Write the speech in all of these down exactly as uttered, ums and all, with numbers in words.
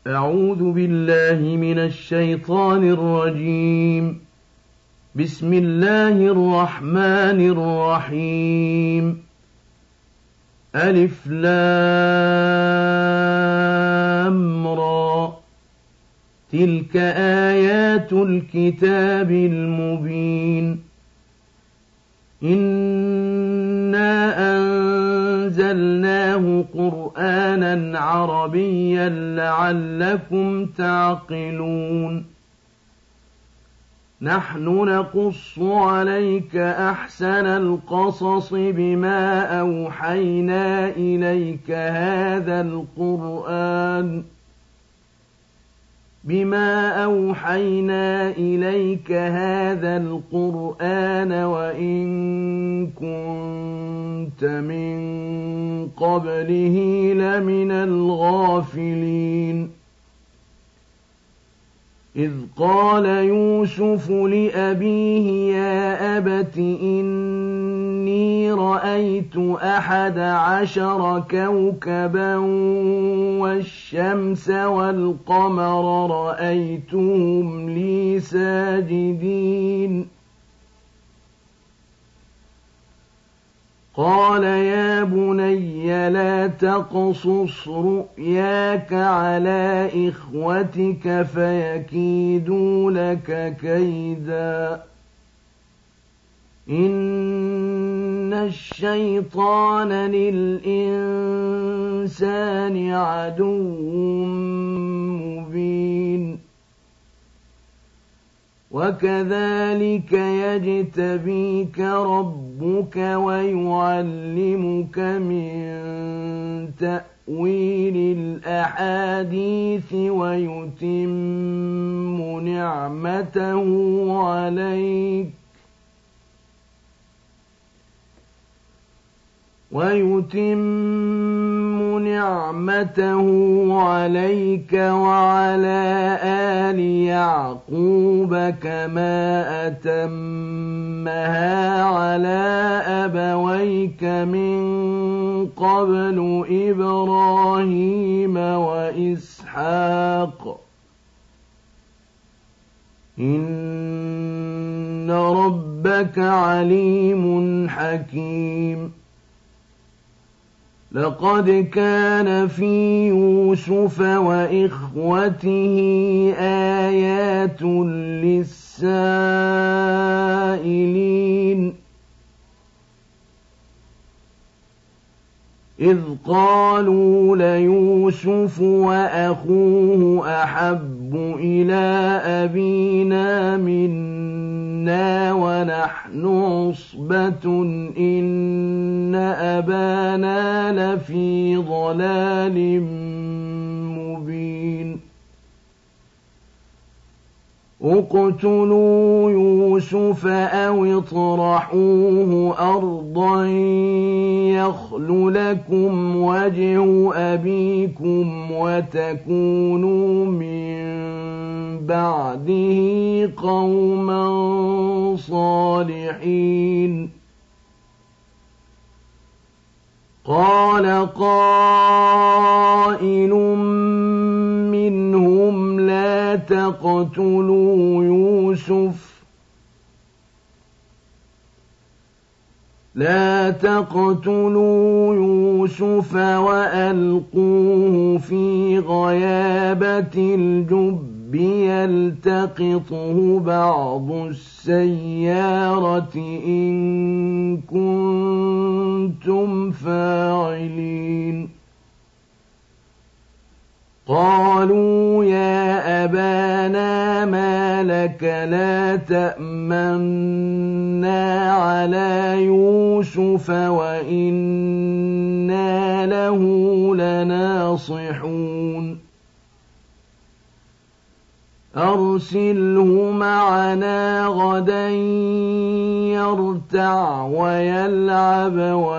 أعوذ بالله من الشيطان الرجيم. بسم الله الرحمن الرحيم. ألف لام را، تلك آيات الكتاب المبين. إنا أنزلناه قرآنا عربيا لعلكم تعقلون. نحن نقص عليك أحسن القصص بما أوحينا إليك هذا القرآن بما أوحينا إليك هذا القرآن وإن كنت من قبله لمن الغافلين. إذ قال يوسف لأبيه يا أبت إني رأيت أحد عشر كوكبا والشمس والقمر رأيتهم لي ساجدين. قال يا بني لا تقصص رؤياك على إخوتك فيكيدوا لك كيدا، إن الشيطان للإنسان عدو مبين. وكذلك يجتبيك ربك ويعلمك من تأويل الأحاديث ويتم نعمته عليك ويتم نعمته عليك وعلى آل يعقوب كما أتمها على أبويك من قبل إبراهيم وإسحاق إن ربك عليم حكيم. لقد كان في يوسف وإخوته آيات للسائلين إذ قالوا ليوسف وأخوه أحب إلى أبينا منا ونحن عصبة إن أبانا لفي ضلال مبين. اقتلوا يوسف أو اطرحوه أرضا يخل لكم وجه أبيكم وتكونوا من بعده قوما صالحين. قال قائل منهم لا تقتلوا يوسف لا تقتلوا يوسف وألقوه في غيابة الجب يلتقطه بعض السيارة إن كنتم فاعلين. قالوا يا أبانا ما لك لا تأمنا على يوسف وإنا له لناصحون. أرسله معنا غدا يرتع ويلعب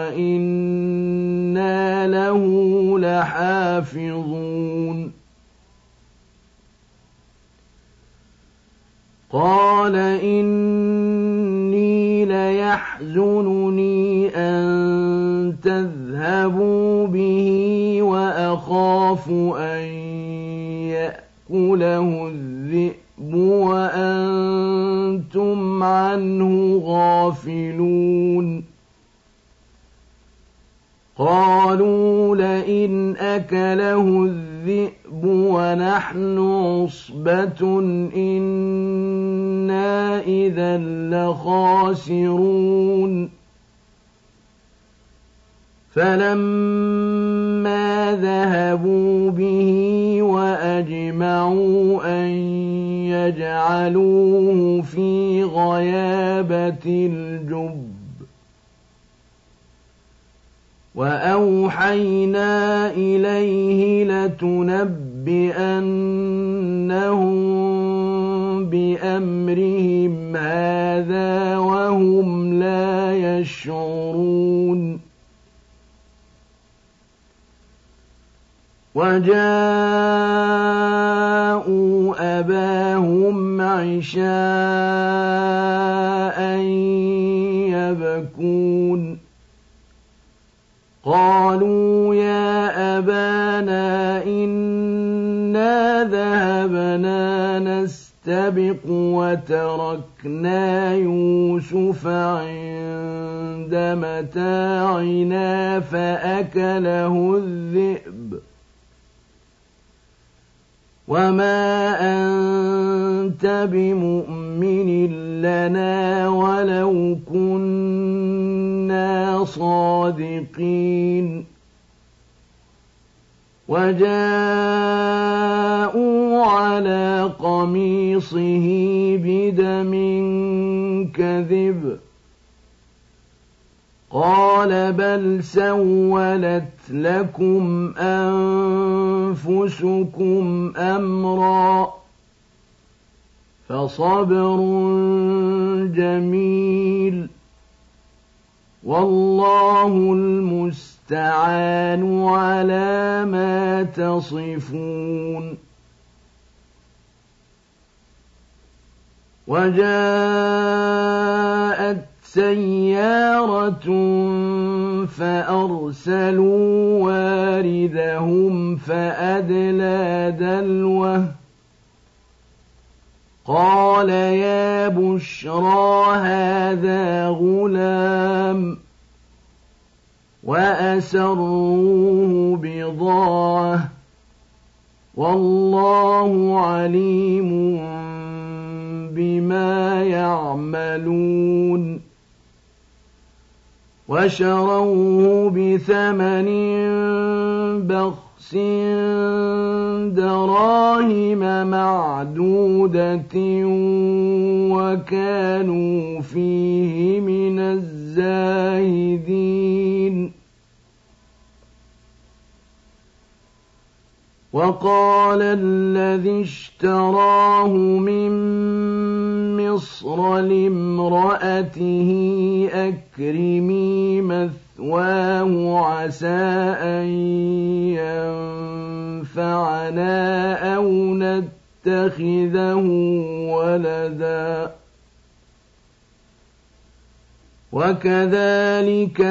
وإنا له لحافظون. قال إني ليحزنني أن تذهبوا اذْهَبُوا بِهِ وَأَخَافُ أَن يَأْكُلَهُ الذِّئْبُ وَأَنتُمْ عَنْهُ غَافِلُونَ قَالُوا لَئِنْ أَكَلَهُ الذِّئْبُ وَنَحْنُ عُصْبَةٌ إِنَّا إِذًا لَّخَاسِرُونَ فَلَمَّا ذَهَبُوا بِهِ وَأَجْمَعُوا أَن يَجْعَلُوهُ فِي غَيَابَتِ الْجُبِّ وَأَوْحَيْنَا إِلَيْهِ لَتُنَبِّئَنَّهُم بِأَمْرِهِمْ هَٰذَا وَهُمْ لَا يَشْعُرُونَ وَجَاءُوا أَبَاهُمْ عِشَاءً يَبْكُونَ قَالُوا يَا أَبَانَا إِنَّا ذَهَبْنَا نَسْتَبِقُ وَتَرَكْنَا يُوسُفَ عِندَ مَتَاعِنَا فَأَكَلَهُ الذِّئْبُ وَمَا أَنتَ بِمُؤْمِنٍ لَّنَا وَلَوْ كُنَّا صَادِقِينَ وَجَاءُوا عَلَىٰ قَمِيصِهِ بِدَمٍ كَذِبٍ قَالَ بَلْ سَوَّلَتْ لَكُمْ أَنفُسُكُمْ أَمْرًا فَصَبْرٌ جَمِيلٌ وَاللَّهُ الْمُسْتَعَانُ عَلَىٰ مَا تَصِفُونَ وَجَاءَتْ سَيَّارَةٌ فَأَرْسَلُوا وَارِدَهُمْ فَأَدْلَىٰ دَلْوَهُ قَالَ يَا بُشْرَىٰ هَٰذَا غُلَامٌ وَأَسَرُّوهُ بِضَاعَةً وَاللَّهُ عَلِيمٌ بِمَا يَعْمَلُونَ وَشَرَوْهُ بِثَمَنٍ بَخْسٍ دَرَاهِمَ مَعْدُودَةٍ وَكَانُوا فِيهِ مِنَ الزَّاهِدِينَ وَقَالَ الَّذِي اشْتَرَاهُ مِن مِّصْرَ لِامْرَأَتِهِ أَكْرِمِي مَثْوَاهُ عَسَىٰ أَن يَنفَعَنَا أَوْ نَتَّخِذَهُ وَلَدًا وَكَذَٰلِكَ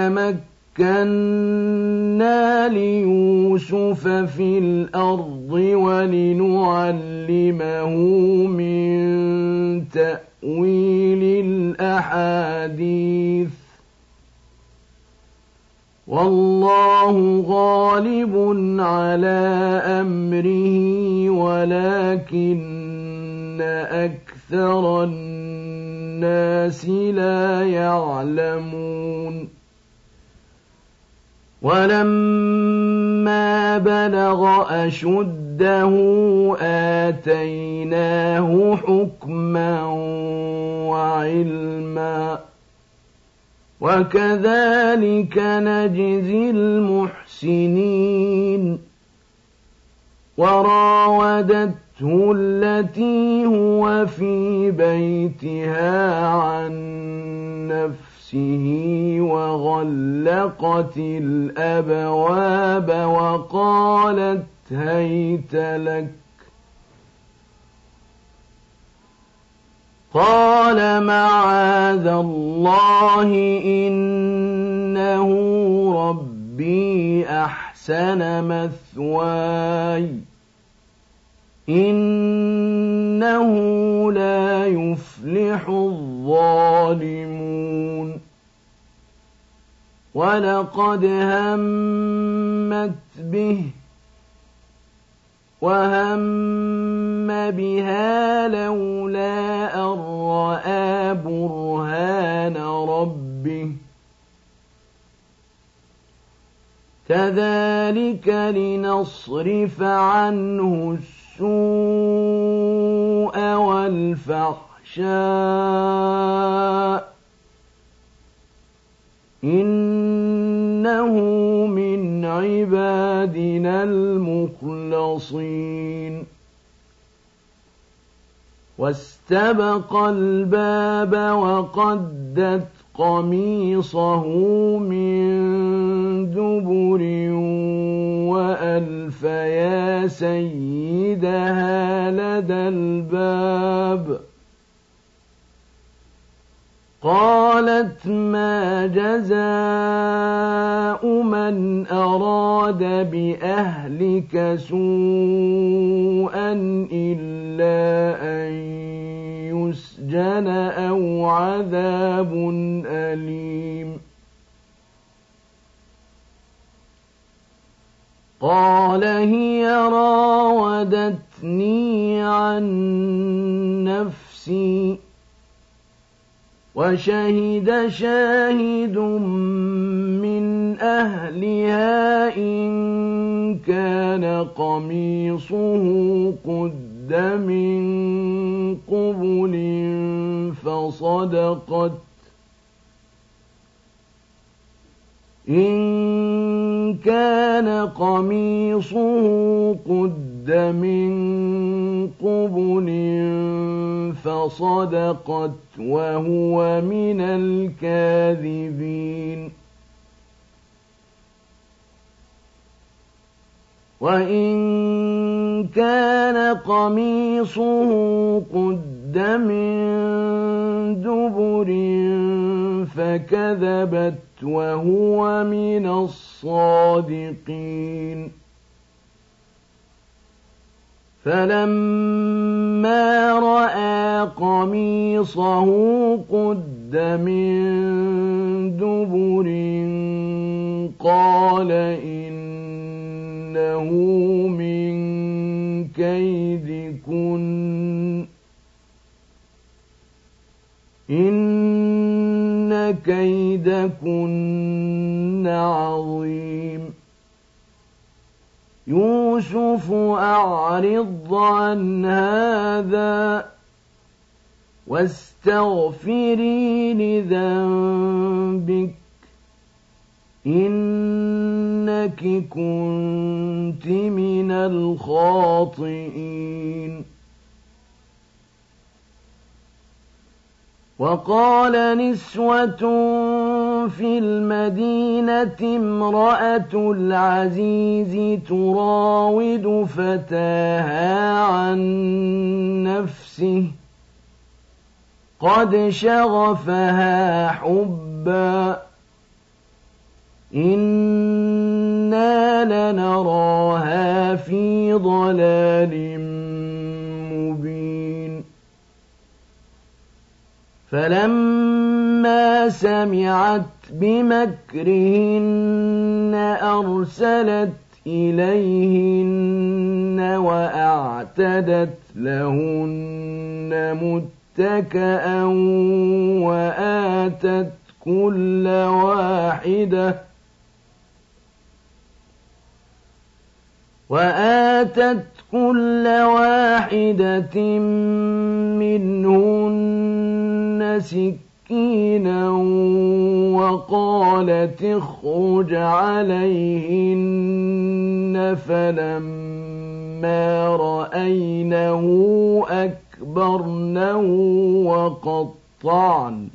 مَكَّنَّا لِيُوسُفَ فِي الْأَرْضِ وَلِنُعَلِّمَهُ مِن تَأْوِيلِ الْأَحَادِيثِ وَاللَّهُ غَالِبٌ عَلَىٰ أَمْرِهِ وَلَٰكِنَّ أَكْثَرَ النَّاسِ لَا يَعْلَمُونَ وَلَمَّا بَلَغَ أَشُدَّهُ آتَيْنَاهُ حُكْمًا وَعِلْمًا وَكَذَٰلِكَ نَجْزِي الْمُحْسِنِينَ وَرَاوَدَتْهُ الَّتِي هُوَ فِي بَيْتِهَا عَن نَّفْسِهِ وَغَلَّقَتِ الْأَبْوَابَ وَقَالَتْ هَيْتَ لَكَ قَالَ مَعَاذَ اللَّهِ إِنَّهُ رَبِّي ربي أحسن مثواي إنه لا يفلح الظالمون ولقد همت به وهم بها لولا أن رأى برهان ربه كذلك لنصرف عنه السوء والفحشاء إنه من عبادنا المخلصين واستبق الباب وقدت قميصه من دبر وألف يا سيدها لدى الباب قالت ما جزاء من أراد بأهلك سوءا إلا أن يسجن أو عذاب أليم قال هي راودتني عن نفسي وشهد شاهد من أهلها إن كان قميصه قد من قبل فصدقت إن كان قميصه قد من قبل فصدقت وهو من الكاذبين وإن كان قميصه قد من دبر فكذبت وهو من الصادقين فلما رأى قميصه قد من دبر قال إنه من كيدكن إن كيدكن عظيم يوسف أعرض عن هذا واستغفري لذنبك إنك كنت من الخاطئين وقال نسوة في المدينة امرأة العزيز تراود فتاها عن نفسه قد شغفها حبا إنا لنراها في ضلال مبين فلما سمعت بمكرهن أرسلت إليهن وأعتدت لهن متكئا وآتت كل واحدة وآتت كل واحدة منهن سكينا وقالت اخرج عليهن فلما رأينه أكبرنه وقطعن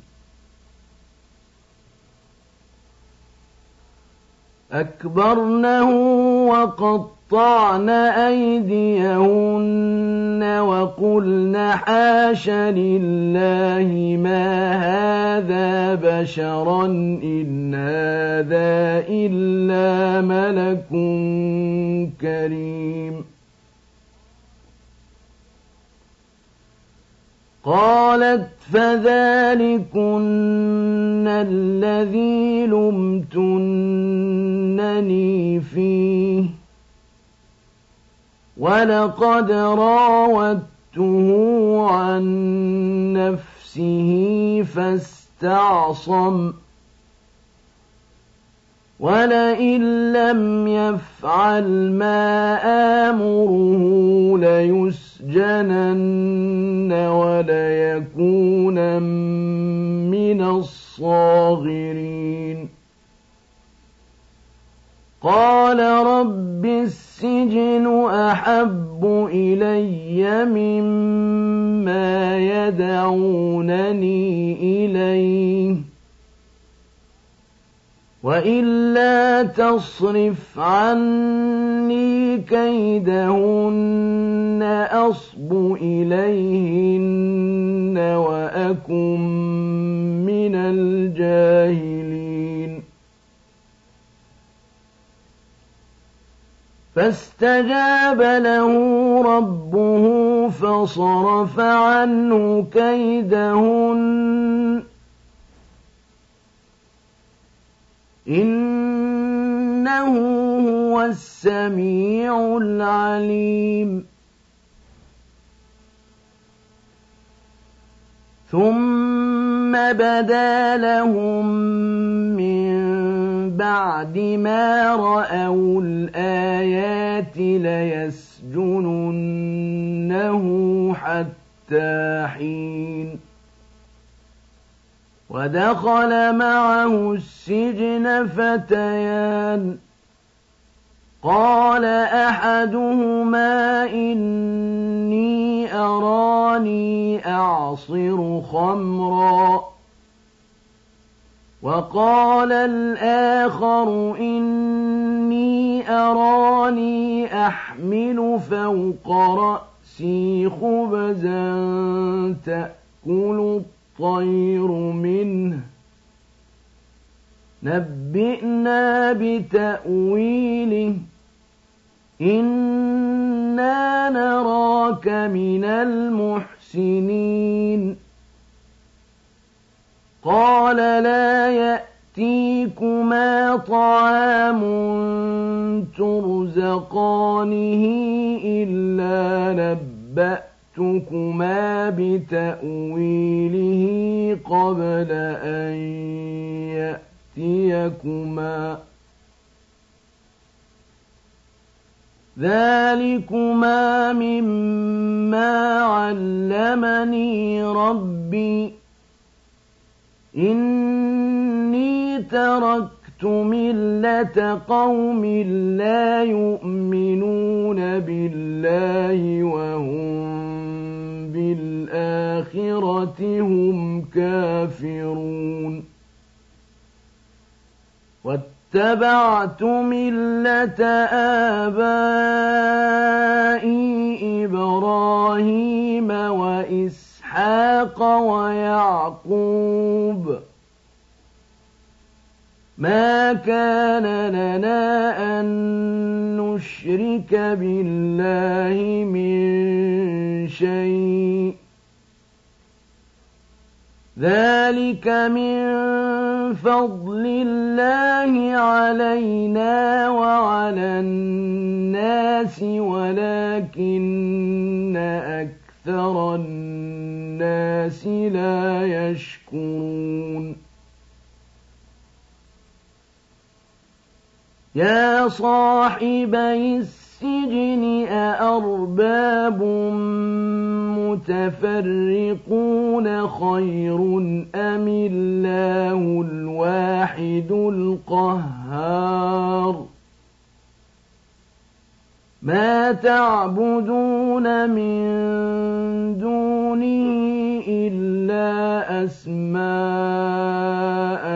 أكبرنه وقطعن أيديهن وقلن حاش لله ما هذا بشرا إن هذا إلا ملك كريم. قالت فذلكن الذي لمتنني فيه ولقد راودته عن نفسه فاستعصم ولئن لم يفعل ما آمره ليسجنن وليكون من الصاغرين. قال رب السجن أحب إلي مما يدعونني إليه وإلا تصرف عني كيدهن أصب إليهن وأكن من الجاهلين. فاستجاب له ربه فصرف عنه كيدهن إنه هو السميع العليم. ثم بدا لهم من بعد ما رأوا الآيات ليسجننه حتى حين. ودخل معه السجن فتيان قال أحدهما إني أراني أعصر خمرا وقال الآخر إني أراني أحمل فوق رأسي خبزا تأكل الطير منه نبئنا بتأويله إنا نراك من المحسنين. قال لا يأتيكما طعام ترزقانه إلا نبأتكما بتأويله قبل أن يأتيكما ذلكما مما علمني ربي إني تركت ملة قوم لا يؤمنون بالله وهم بالآخرة هم كافرون واتبعت ملة آبائي إبراهيم وإسحاق ويعقوب ما كان لنا أن نشرك بالله من شيء ذلك من فضل الله علينا وعلى الناس ولكن أكثر الناس لا يشكرون. يا صاحبي السجن أأرباب متفرقون خير أم الله الواحد القهار ما تعبدون من دونه إلا أسماء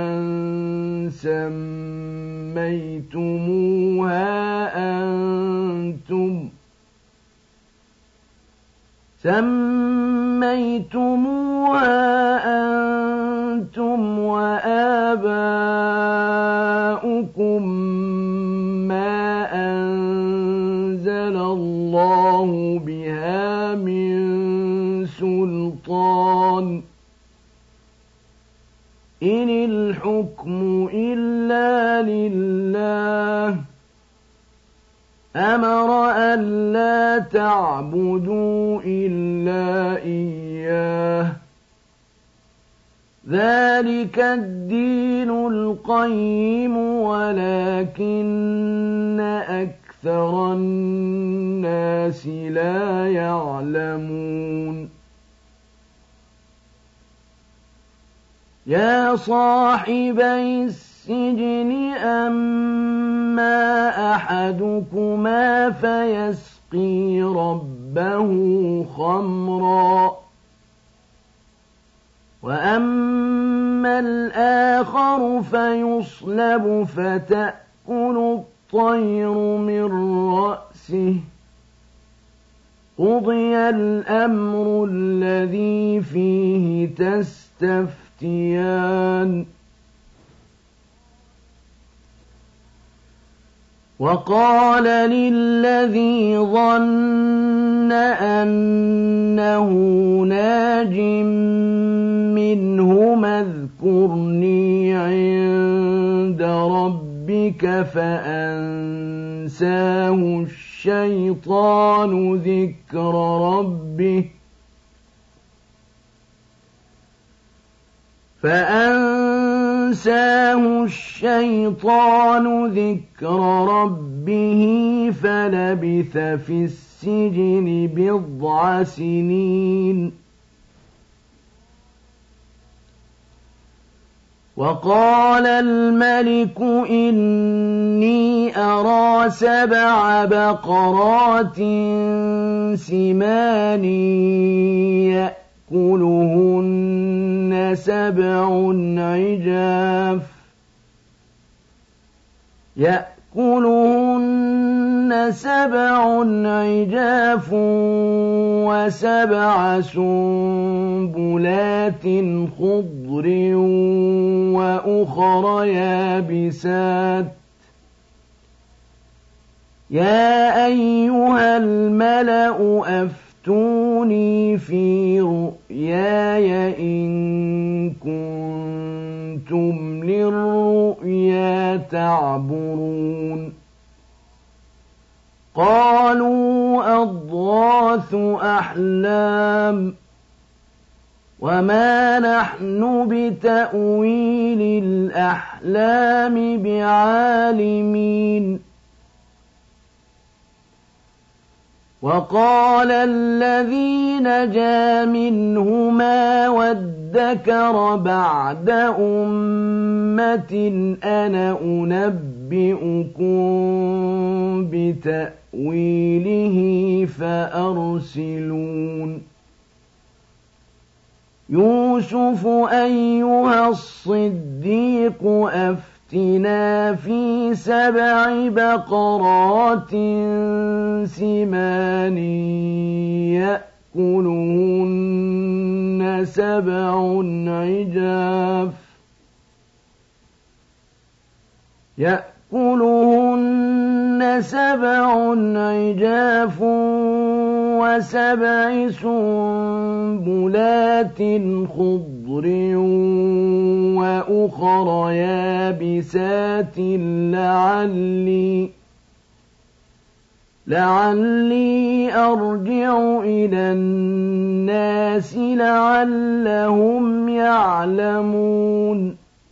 سميتموها أنتم سميتموها أنتم وآباؤكم ما أنزل الله بها من سلطان إن الحكم إلا لله أمر ألا تعبدوا إلا إياه ذلك الدين القيم ولكن أكثر الناس لا يعلمون يا صاحبي السجن أما أحدكما فيسقي ربه خمرا وأما الآخر فيصلب فتأكل الطير من رأسه قضي الأمر الذي فيه تستفتيان وقال للذي ظن أنه ناج منهما اذكرني عند ربك فأنساه الشيطان ذكر ربه فأنساه الشيطان ذكر ربه فلبث في السجن بضع سنين وقال الملك إني أرى سبع بقرات سمان يأكلهن سبع عجاف يأكلهن سبع عجاف وسبع سنبلات خضر وأخر يابسات يا أيها الملأ أفتوني في رؤياي إن كنتم للرؤيا تعبرون قالوا أضغاث أحلام وما نحن بتأويل الأحلام بعالمين وقال الذي نجا منهما وادكر بعد أمة أنا أنبئكم بتأويله فأرسلون يوسف أيها الصديق أفتنا في سبع بقرات سمان يأكلهن سبع عجاف يأكلهن سبع عجاف وسبع سنبلات خضر وأخر يابسات لعلي لعلي أرجع إلى الناس لعلهم يعلمون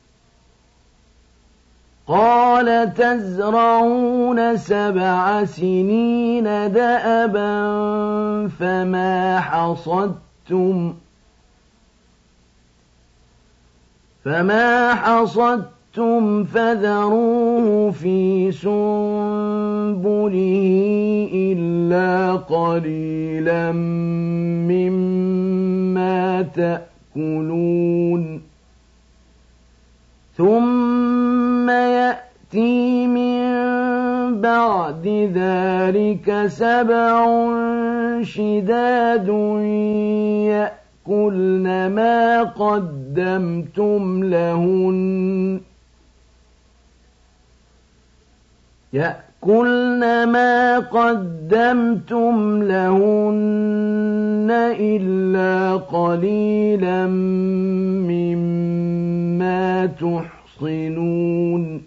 قال تزرعون سبع سنين دأبا فما حصدتم فما حصدتم فذروه في سنبله إلا قليلا مما تأكلون ثم يأتي من بعد ذلك سبع شداد يأكلن ما قدمتم لهن يأكلن ما قدمتم لهن إلا قليلا مما تحصنون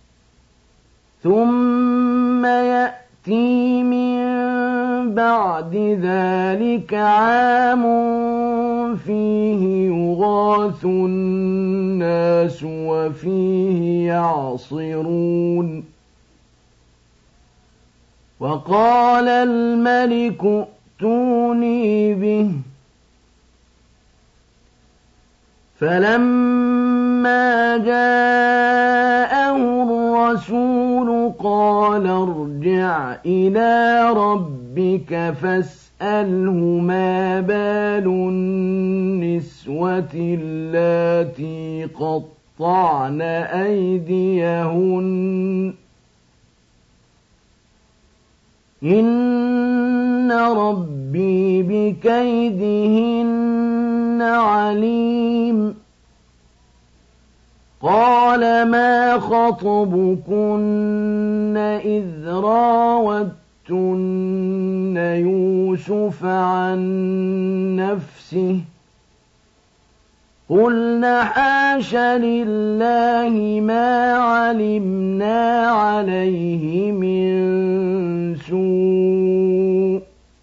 ثم يأتي من بعد ذلك عام فيه يغاث الناس وفيه يعصرون وقال الملك ائتوني به فلما جاءه الرسول قال ارجع إلى ربك فاسأله ما بال النسوة اللاتي قطعن أيديهن إن ربي بكيدهن عليم قال ما خطبكن إذ راوتن يوسف عن نفسه قلنا حاش لله ما علمنا عليه من سوء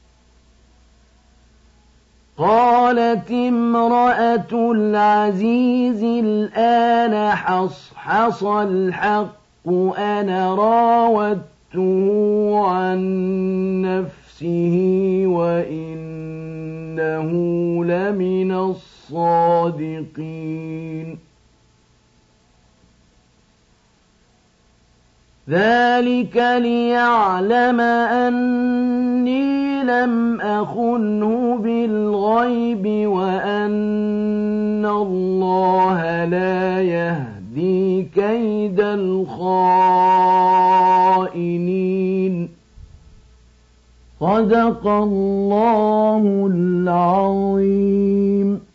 قالت امرأة العزيز الآن حصحص الحق أنا راودته عن نفسه وإنه لمن الصادقين ذلك ليعلم أني لم أخنه بالغيب وأن الله لا يهدي كيد الخائنين صدق الله العظيم.